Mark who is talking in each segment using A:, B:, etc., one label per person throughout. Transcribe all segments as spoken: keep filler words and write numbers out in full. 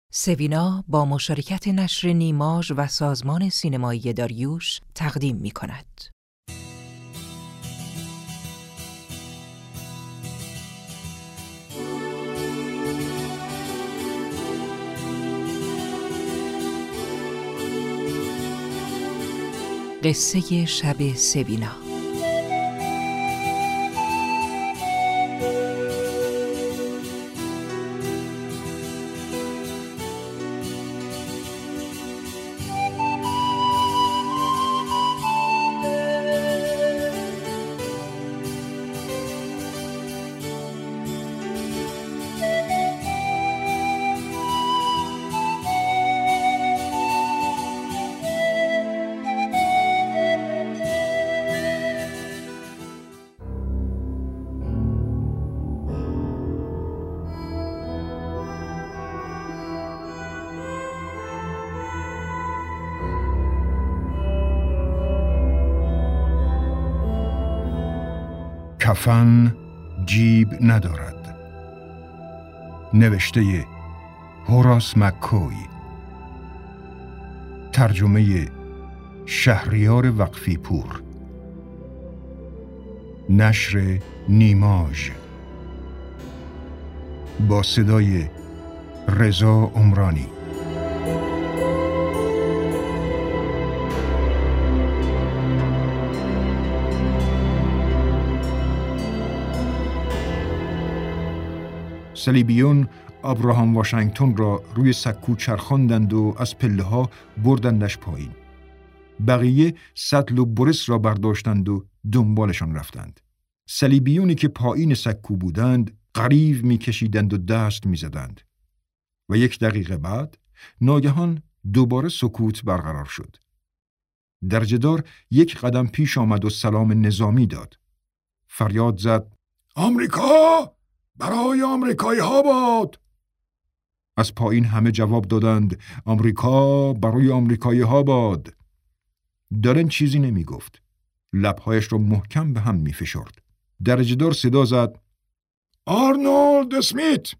A: سوینا با مشارکت نشر نیماژ و سازمان سینمایی داریوش تقدیم می کند. قصه شب سوینا.
B: کفن جیب ندارد. نوشته هوراس مک‌کوی. ترجمه شهریار وقفی پور. نشر نیماژ با صدای رضا عمرانی. صلیبیون ابراهام واشنگتن را روی سکو چرخاندند و از پله ها بردندش پایین. بقیه سطل و برس را برداشتند و دنبالشان رفتند. صلیبیونی که پایین سکو بودند غریو می‌کشیدند و دست می‌زدند. و یک دقیقه بعد ناگهان دوباره سکوت برقرار شد. درجه‌دار یک قدم پیش آمد و سلام نظامی داد. فریاد زد: آمریکا برای آمریکایی ها باد! از پایین همه جواب دادند: آمریکا برای آمریکایی ها باد! دارن چیزی نمی گفت. لبهایش را محکم به هم می فشرد. درجه‌دار صدا زد: آرنولد اسمیت!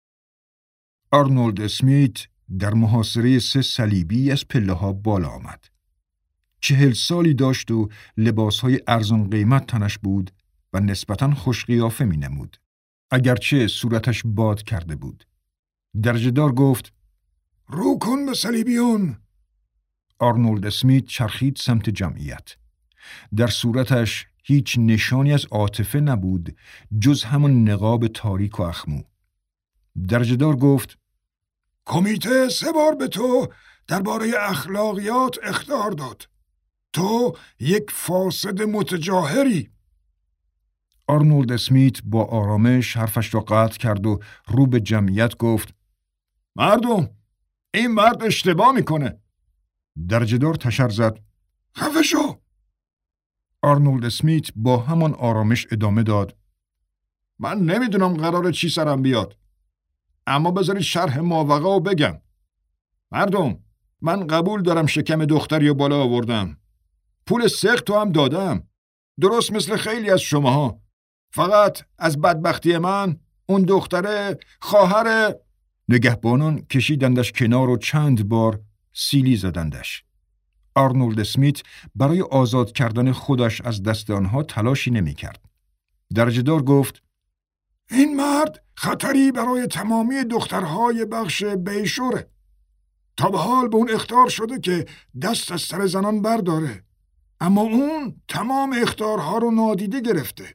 B: آرنولد اسمیت در محاصره سه صلیبی از پله ها بالا آمد. چهل سالی داشت و لباسهای ارزان قیمت تنش بود و نسبتاً خوش قیافه می نمود. اگرچه صورتش باد کرده بود. درجه‌دار گفت: رو کن به صلیبیون! آرنولد اسمیت چرخید سمت جمعیت. در صورتش هیچ نشانی از عاطفه نبود جز همون نقاب تاریک و اخمو. درجه‌دار گفت: کمیته سه بار به تو درباره اخلاقیات اخطار داد. تو یک فاسد متجاهری. آرنولد اسمیت با آرامش حرفش را قطع کرد و رو به جمعیت گفت: مردم، این مرد اشتباه میکنه. درجه‌دار تشر زد: خفه شو! آرنولد اسمیت با همان آرامش ادامه داد: من نمیدونم قراره چی سرم بیاد، اما بذارید شرح ماوقع رو بگم. مردم، من قبول دارم شکم دختری رو بالا آوردم. پول سخت تو هم دادم، درست مثل خیلی از شماها. فقط از بدبختی من اون دختره خواهر. نگهبانان کشیدندش کنار و چند بار سیلی زدندش. آرنولد اسمیت برای آزاد کردن خودش از دست آنها تلاشی نمی کرد. درجه‌دار گفت: این مرد خطری برای تمامی دخترهای بخش بیشوره. تا به حال به اون اخطار شده که دست از سر زنان برداره، اما اون تمام اخطارها رو نادیده گرفته.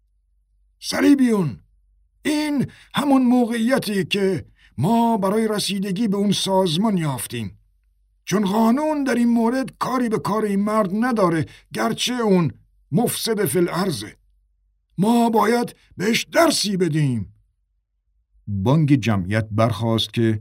B: صلیبیون، این همون موقعیتی که ما برای رسیدگی به اون سازمان یافتیم. چون قانون در این مورد کاری به کار این مرد نداره، گرچه اون مفسد فی الارضه. ما باید بهش درسی بدیم. بانگ جمعیت برخاست که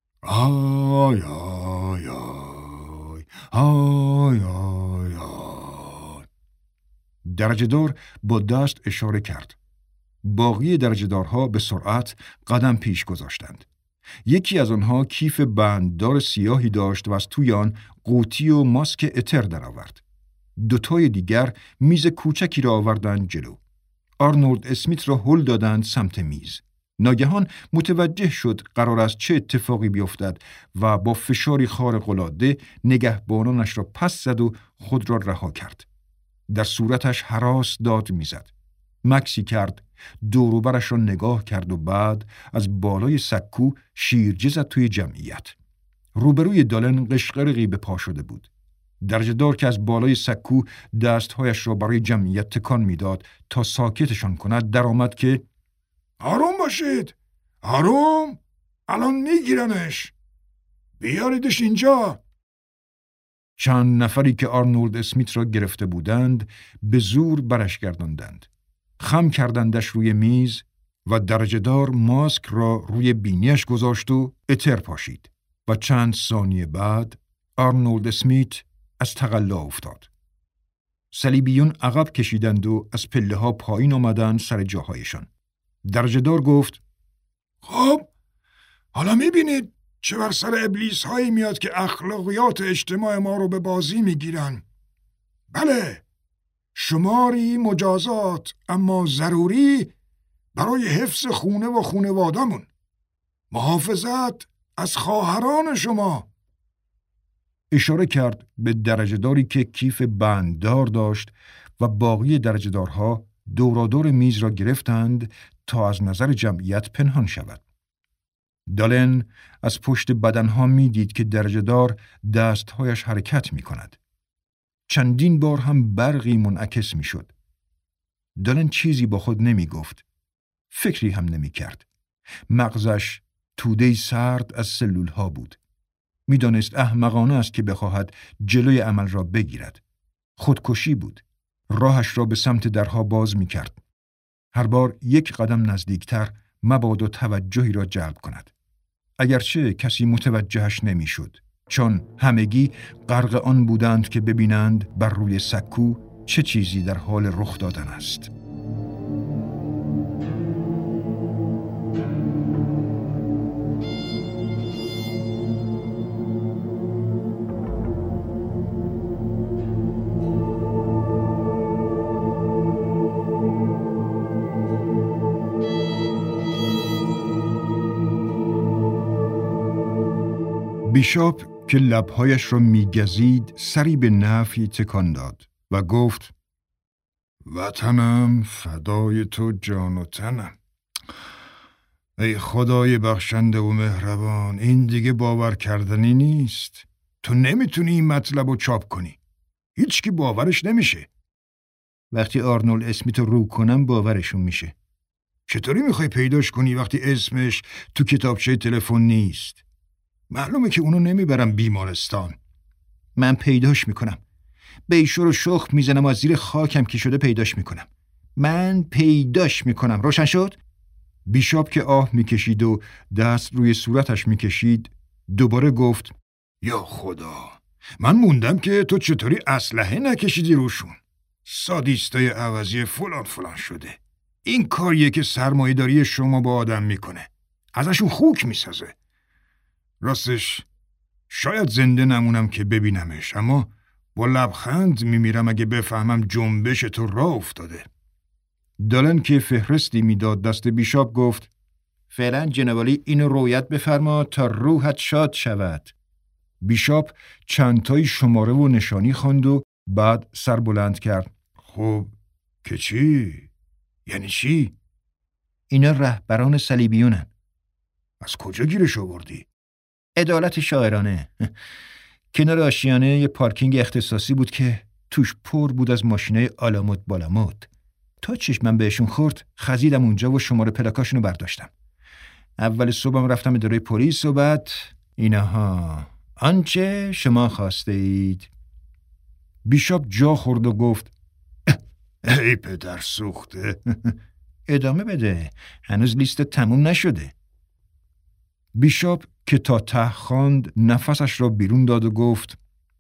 B: آی آی آی آی آی آی. درجه‌دار با دست اشاره کرد. باقی درجه‌دارها به سرعت قدم پیش گذاشتند. یکی از آنها کیف بنددار سیاهی داشت و از توی آن قوطی و ماسک اتر درآورد. دوتای دیگر میز کوچکی را آوردند جلو. آرنولد اسمیت را هل دادند سمت میز. ناگهان متوجه شد قرار است چه اتفاقی بیفتد و با فشاری خارق‌العاده نگهبانانش را پس زد و خود را رها کرد. در صورتش هراس داد میزد. مکسی کرد، دور و برش را نگاه کرد و بعد از بالای سکو شیرجه زد توی جمعیت. روبروی دالن قشقرقی به پا شده بود. درجه‌دار که از بالای سکو دستهایش را برای جمعیت تکان میداد تا ساکتشان کند درآمد که
C: آروم باشید، آروم، الان میگیرنش، بیاریدش اینجا.
B: چند نفری که آرنولد اسمیت را گرفته بودند به زور برش گرداندند. خم کردندش روی میز و درجه‌دار ماسک را روی بینیش گذاشت و اتر پاشید و چند ثانیه بعد آرنولد اسمیت از تقلا افتاد. صلیبیون عقب کشیدند و از پله ها پایین آمدند سر جاهایشان. درجه‌دار گفت
C: خب حالا میبینید چه بر سر ابلیس هایی میاد که اخلاقیات اجتماع ما رو به بازی میگیرن. بله، شماری مجازات اما ضروری برای حفظ خونه و خونوادمون. محافظت از خواهران شما.
B: اشاره کرد به درجه‌داری که کیف بنددار داشت و باقی درجه‌دارها دورادور میز را گرفتند تا از نظر جمعیت پنهان شود. دالن از پشت بدنها می دید که درجه‌دار دستهایش حرکت می کند. چندین بار هم برقی منعکس می شد. دالن چیزی با خود نمی گفت. فکری هم نمی کرد. مغزش توده‌ای سرد از سلول ها بود. می دانست احمقانه است که بخواهد جلوی عمل را بگیرد. خودکشی بود. راهش را به سمت درها باز می کرد. هر بار یک قدم نزدیکتر مبادا توجهی را جلب کند. اگرچه کسی متوجهش نمی شد، چون همگی غرق آن بودند که ببینند بر روی سکو چه چیزی در حال رخ دادن است. بیشاپ که لبهایش را میگزید سری به نفی تکان داد و گفت
C: وطنم فدای تو جان و تنم. ای خدای بخشنده و مهربان، این دیگه باور کردنی نیست. تو نمیتونی این مطلب رو چاپ کنی. هیچ کی باورش نمیشه.
B: وقتی آرنولد اسمیت رو رو کنم باورشون میشه.
C: چطوری میخوای پیداش کنی وقتی اسمش تو کتابچه تلفن نیست؟ معلومه که اونو نمیبرم بیمارستان.
B: من پیداش میکنم. بیشور و شخ میزنم و از زیر خاکم که شده پیداش میکنم. من پیداش میکنم. روشن شد؟ بیشاپ که آه میکشید و دست روی صورتش میکشید دوباره گفت
C: یا خدا، من موندم که تو چطوری اسلحه نکشیدی روشون. سادیستای عوضی فلان فلان شده. این کاریه که سرمایه‌داری شما با آدم میکنه. ازشون خوک میسازه. راستش شاید زنده نمونم که ببینمش، اما با لبخند میمیرم اگه بفهمم جنبش تو راه افتاده.
B: دالن که فهرستی میداد دست بیشاپ گفت فعلا جنابالی اینو رویت بفرما تا روحت شاد شود. بیشاپ چندتای شماره و نشانی خواند و بعد سر بلند کرد.
C: خب که چی؟ یعنی چی؟
B: اینا رهبران صلیبیونن.
C: از کجا گیرش آوردی؟
B: عدالت شاعرانه. کنار آشیانه یه پارکینگ اختصاصی بود که توش پر بود از ماشینای آلامود بالامود. تا چشمم بهشون خورد خزیدم اونجا و شماره پلاکاشونو برداشتم. اول صبحم رفتم اداره پلیس و بعد اینها آنچه شما خواسته اید. بیشاپ جا خورد و گفت
C: ای پدر سوخته.
B: ادامه بده، هنوز لیست تموم نشده. بیشاپ که تا ته خواند نفسش را بیرون داد و گفت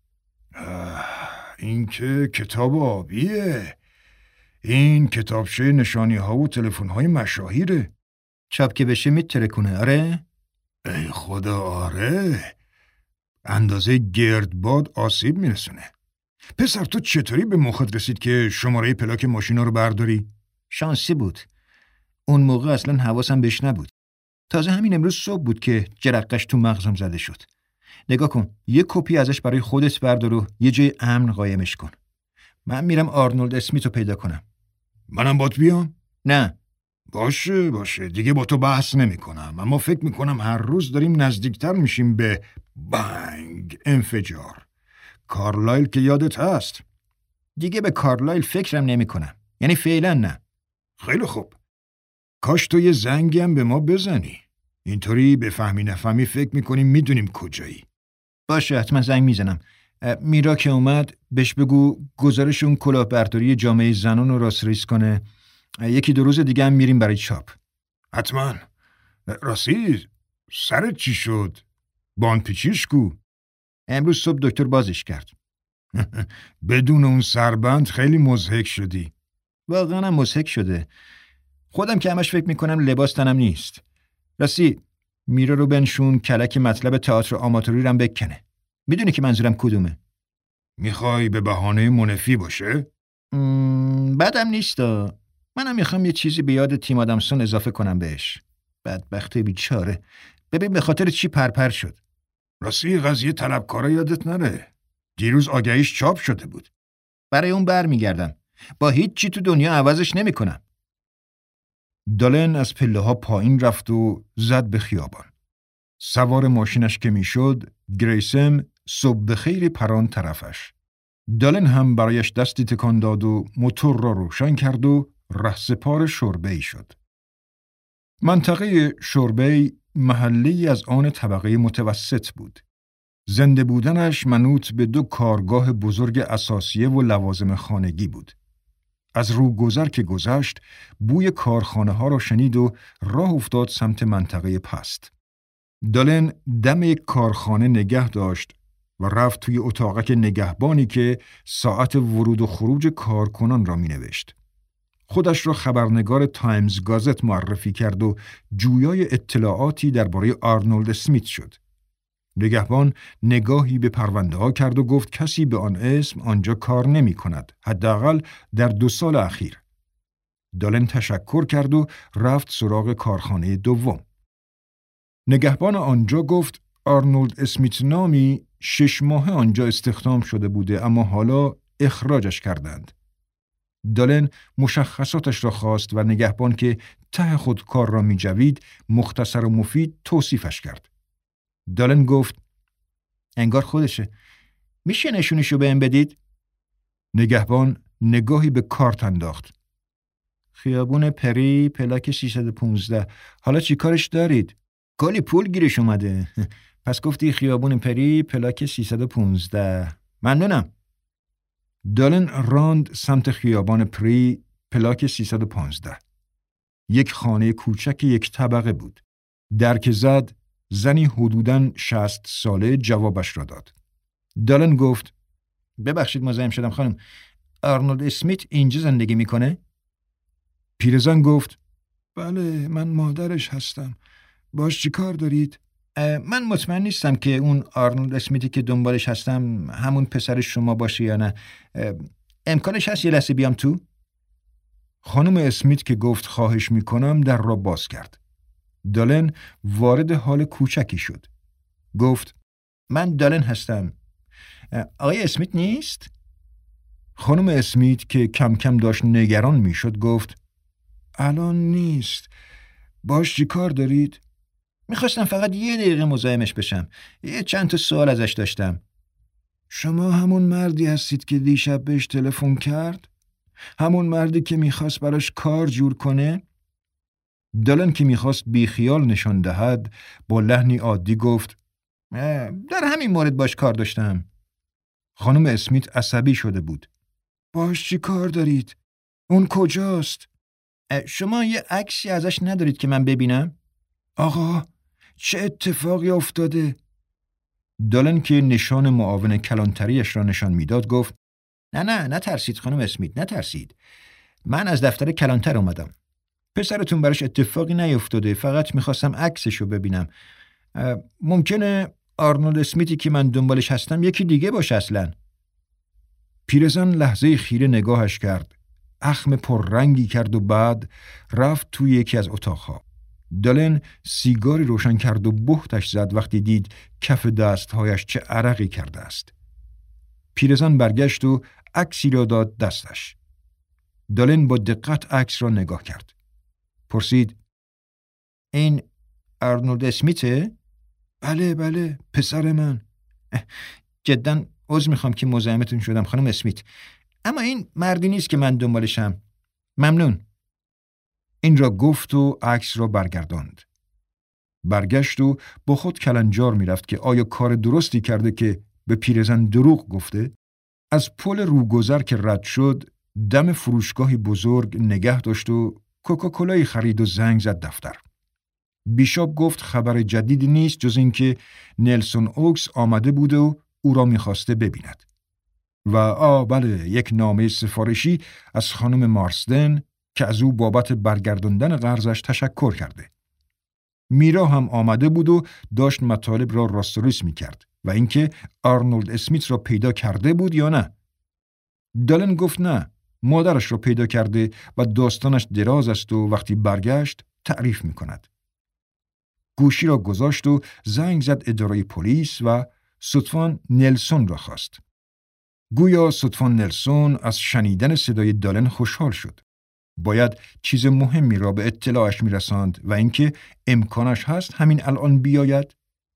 C: این که کتاب آبیه. این کتابچه نشانی ها و تلفن های مشاهیره.
B: چاپ که بشه میترکونه. آره؟
C: ای خدا آره. اندازه گردباد آسیب میرسونه. پسر تو چطوری به مخت رسید که شماره پلاک ماشینا رو برداری؟
B: شانسی بود. اون موقع اصلا حواسم بهش نبود. تازه همین امروز صبح بود که جرقش تو مغزم زده شد. نگاه کن، یه کپی ازش برای خودت بردار و یه جای امن قایمش کن. من میرم آرنولد اسمیت رو پیدا کنم.
C: منم بات بیام؟
B: نه.
C: باشه باشه، دیگه با تو بحث نمی کنم، اما فکر میکنم هر روز داریم نزدیکتر میشیم به بانگ، انفجار. کارلایل که یادت هست.
B: دیگه به کارلایل فکرم نمی کنم. یعنی فعلا نه.
C: خیلی خوب. کاش تو یه زنگی هم به ما بزنی. اینطوری بفهمی نفهمی فکر میکنیم میدونیم کجایی.
B: باشه، حتما زنگ میزنم. میرا که اومد بهش بگو گزارش اون کلاهبرداری جامعه زنان رو راستریز کنه. یکی دو روز دیگه هم میریم برای چاپ.
C: حتما. راستی سرت چی شد؟ باند پیچیش کو؟
B: امروز صبح دکتر بازش کرد.
C: بدون اون سربند خیلی مضحک شدی.
B: واقعا هم مضحک شده. خودم که همش فکر میکنم لباس تنم نیست. راستی میرا رو بنشون کلک مطلب تئاتر آماتوری رم بکنه. میدونی که منظورم کدومه؟
C: میخوای به بهانه منفی باشه؟
B: م... بدم نیستا. منم میخوام یه چیزی به یاد تیم آدمسون اضافه کنم بهش. بدبخت بیچاره. ببین به خاطر چی پرپر شد.
C: راستی قضیه طلبکارا یادت نره. دیروز آگهیش چاپ شده بود.
B: برای اون بر میگردم. با هیچ چی تو دنیا عوضش نمیکنم. دالن از پله ها پایین رفت و زد به خیابان. سوار ماشینش که میشد، گریسم صبح بخیر پران طرفش. دالن هم برایش دستی تکان داد و موتور را روشن کرد و رهسپار شوربه‌ای شد. منطقه شوربه‌ای محله‌ای از آن طبقه متوسط بود. زنده بودنش منوط به دو کارگاه بزرگ اساسیه و لوازم خانگی بود. از روگذر که گذشت، بوی کارخانه ها را شنید و راه افتاد سمت منطقه پست. دالن دم یک کارخانه نگه داشت و رفت توی اتاقک نگهبانی که ساعت ورود و خروج کارکنان را می نوشت. خودش را خبرنگار تایمز گازت معرفی کرد و جویای اطلاعاتی درباره آرنولد اسمیت شد. نگهبان نگاهی به پرونده ها کرد و گفت کسی به آن اسم آنجا کار نمی کند، حداقل در دو سال اخیر. دالن تشکر کرد و رفت سراغ کارخانه دوم. نگهبان آنجا گفت آرنولد اسمیت نامی شش ماه آنجا استخدام شده بوده، اما حالا اخراجش کردند. دالن مشخصاتش را خواست و نگهبان که ته خود کار را می جوید مختصر و مفید توصیفش کرد. دالن گفت انگار خودشه. میشه نشونشو بهم بدید؟ نگهبان نگاهی به کارت انداخت. خیابون پری پلاک ششصد و پانزده. حالا چی کارش دارید؟ کلی پول گیرش اومده. پس گفتی خیابون پری پلاک ششصد و پانزده. ممنونم. دالن راند سمت خیابان پری پلاک ششصد و پانزده. یک خانه کوچک یک طبقه بود. در که زد، زنی حدوداً شصت ساله جوابش را داد. دالن گفت ببخشید مزاحم شدم خانم، آرنولد اسمیت اینجا زندگی میکنه؟
C: پیرزن گفت بله، من مادرش هستم. باش چی کار دارید؟
B: من مطمئن نیستم که اون آرنولد اسمیتی که دنبالش هستم همون پسر شما باشه یا نه. امکانش هست یه لحظه بیام تو؟
C: خانم اسمیت که گفت خواهش میکنم در را باز کرد. دالن وارد حال کوچکی شد. گفت
B: من دالن هستم. آقای اسمیت نیست؟
C: خانم اسمیت که کم کم داشت نگران میشد گفت الان نیست. باش چی کار دارید؟
B: میخواستم فقط یه دقیقه مزاحمش بشم. یه چند تا سوال ازش داشتم.
C: شما همون مردی هستید که دیشب بهش تلفن کرد؟ همون مردی که میخواست براش کار جور کنه؟
B: دالن که میخواست بیخیال نشان دهد با لحنی عادی گفت در همین مورد باش کار داشتم.
C: خانم اسمیت عصبی شده بود. باش چی کار دارید؟ اون کجاست؟
B: شما یه عکسی ازش ندارید که من ببینم؟
C: آقا چه اتفاقی افتاده؟
B: دالن که نشان معاون کلانتریش را نشان میداد گفت نه نه نترسید خانم اسمیت، نترسید. من از دفتر کلانتر اومدم. پسرتون براش اتفاقی نیفتاده، فقط میخواستم عکسشو ببینم. ممکنه آرنولد اسمیتی که من دنبالش هستم یکی دیگه باشه اصلا.
C: پیرزن لحظه خیره نگاهش کرد.
B: اخم پررنگی کرد و بعد رفت توی یکی از اتاقها. دالن سیگاری روشن کرد و بهتش زد وقتی دید کف دستهایش چه عرقی کرده است. پیرزن برگشت و عکسی را داد دستش. دالن با دقت عکس را نگاه کرد. پرسید: این آرنولد اسمیته؟ بله بله، پسر من. جداً عذر میخوام که مزاحمتون شدم خانم اسمیت، اما این مردی نیست که من دنبالشم. ممنون. این را گفت و عکس را برگرداند. برگشت و با خود کلنجار میرفت که آیا کار درستی کرده که به پیرزن دروغ گفته؟ از پل روگذر که رد شد، دم فروشگاهی بزرگ نگه داشت و کوکاکولای خرید و زنگ زد دفتر. بیشاپ گفت خبر جدیدی نیست جز اینکه نلسون اوکس آمده بود و او را میخواسته ببیند. و آ بله، یک نامه سفارشی از خانم مارسدن که از او بابت برگرداندن قرضش تشکر کرده. میرا هم آمده بود و داشت مطالب را راستوریس میکرد و اینکه آرنولد اسمیت را پیدا کرده بود یا نه. دالن گفت نه، مادرش را پیدا کرده و داستانش دراز است و وقتی برگشت تعریف میکند. گوشی را گذاشت و زنگ زد اداره پلیس و صدفاً نلسون را خواست. گویا صدفاً نلسون از شنیدن صدای دالن خوشحال شد. باید چیز مهمی را به اطلاعش میرساند و اینکه امکانش هست همین الان بیاید.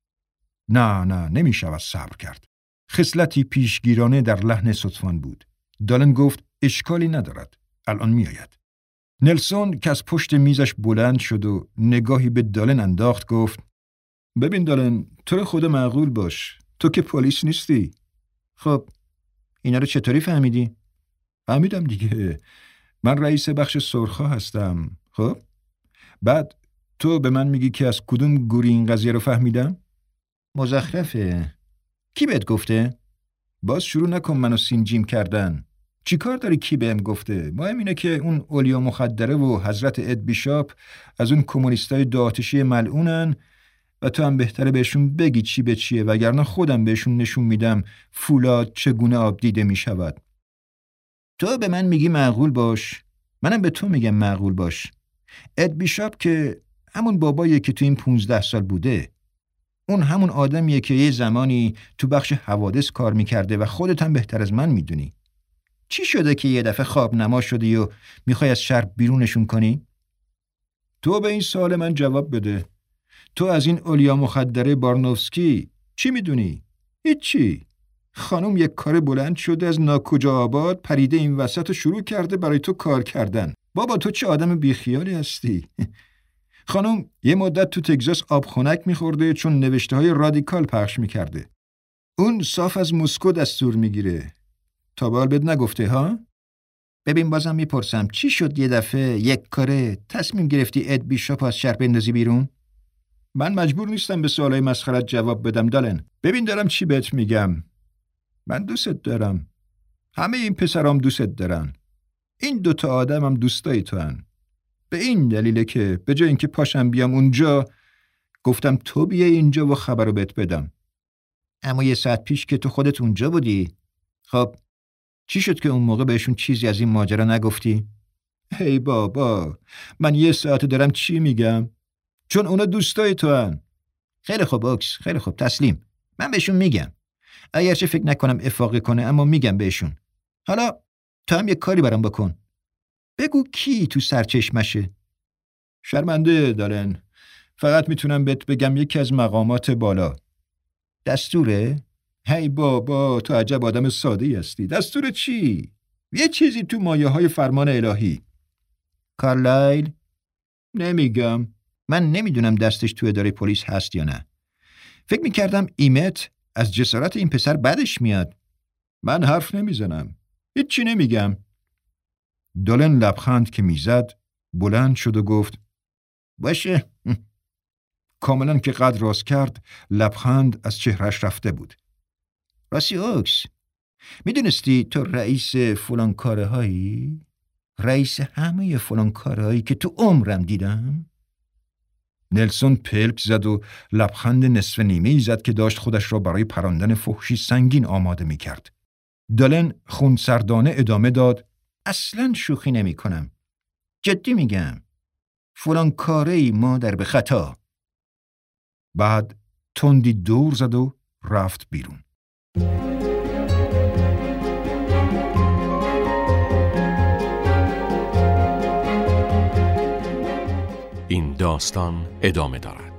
B: نه نه نمی شود صبر کرد. خصلتی پیشگیرانه در لحن صدفان بود. دالن گفت اشکالی ندارد، الان میآید. نلسون که از پشت میزش بلند شد و نگاهی به دالن انداخت گفت: ببین دالن، تو رو خدا معقول باش، تو که پلیس نیستی. خب اینا رو چطوری فهمیدی؟ فهمیدم دیگه، من رئیس بخش سرخا هستم. خب بعد تو به من میگی که از کدوم گوری این قضیه رو فهمیدم؟ مزخرفه. کی بهت گفته؟ باز شروع نکن منو سینجیم کردن. چی کار داری کی بهم گفته؟ مهم اینه که اون اولیا مخدره و حضرت اد بیشاپ از اون کمونیستای داعتشی ملعونن و تو هم بهتره بهشون بگی چی به چیه، وگرنه خودم بهشون نشون میدم فولاد چگونه آب دیده میشود. تو به من میگی معقول باش، منم به تو میگم معقول باش. اد بیشاپ که همون باباییه که تو این پونزده سال بوده. اون همون آدمیه که یه زمانی تو بخش حوادث کار میکرده و خودت هم بهتر از من میدونی. چی شده که یه دفعه خواب نما شدی و میخوای از شهر بیرونشون کنی؟ تو به این سوال من جواب بده. تو از این اولیا مخدره بارنوفسکی چی میدونی؟ هیچی. خانم یک کار بلند شده از ناکجا آباد پریده این وسط و شروع کرده برای تو کار کردن. بابا تو چه آدم بیخیالی هستی؟ خانم یه مدت تو تگزاس آب خنک میخورده چون نوشته های رادیکال پخش میکرده. اون صاف از مسکو دستور میگیره. تا به حال بهت نگفته ها؟ ببین بازم میپرسم چی شد یه دفعه یک کاره تصمیم گرفتی اد بیشاپ از شهر بندازی بیرون؟ من مجبور نیستم به سوالای مسخرت جواب بدم دالن. ببین دارم چی بهت میگم. من دوست دارم. همه این پسرام دوست دارن. این دوتا آدم هم دوستای تو هن. به این دلیله که به جای اینکه پاشم بیام اونجا گفتم تو بیا اینجا و خبرو بهت بدم. اما یه ساعت پیش که تو خودت اونجا بودی. خب چی شد که اون موقع بهشون چیزی از این ماجرا نگفتی؟ هی بابا من یه ساعت دارم چی میگم؟ چون اونا دوستای تو هن. خیلی خوب اوکس، خیلی خوب تسلیم. من بهشون میگم. اگرچه فکر نکنم افاقه کنه اما میگم بهشون. حالا تو هم یه کاری برام بکن. بگو کی تو سرچشمشه؟ شرمنده دارن. فقط میتونم بهت بگم یکی از مقامات بالا. دستوره؟ هی بابا تو عجب آدم ساده‌ای هستی. دستور چی؟ یه چیزی تو مایه های فرمان الهی. کارلایل؟ نمیگم. من نمیدونم دستش تو اداره پلیس هست یا نه. فکر میکردم ایمت از جسارت این پسر بدش میاد. من حرف نمیزنم. هیچی نمیگم. دالن لبخند که میزد بلند شد و گفت باشه. کاملا که قد راست کرد لبخند از چهرش رفته بود. راستی اوکس، میدونستی تو رئیس فلان کاره هایی؟ رئیس همه فلان کاره هایی که تو عمرم دیدم؟ نلسون پلک زد و لبخند نصف نیمه‌ای زد که داشت خودش را برای پراندن فحشی سنگین آماده میکرد. دالن خونسردانه ادامه داد اصلاً شوخی نمی کنم. جدی میگم. فلان کاری مادر به خطا. بعد تندی دور زد و رفت بیرون.
D: این داستان ادامه دارد.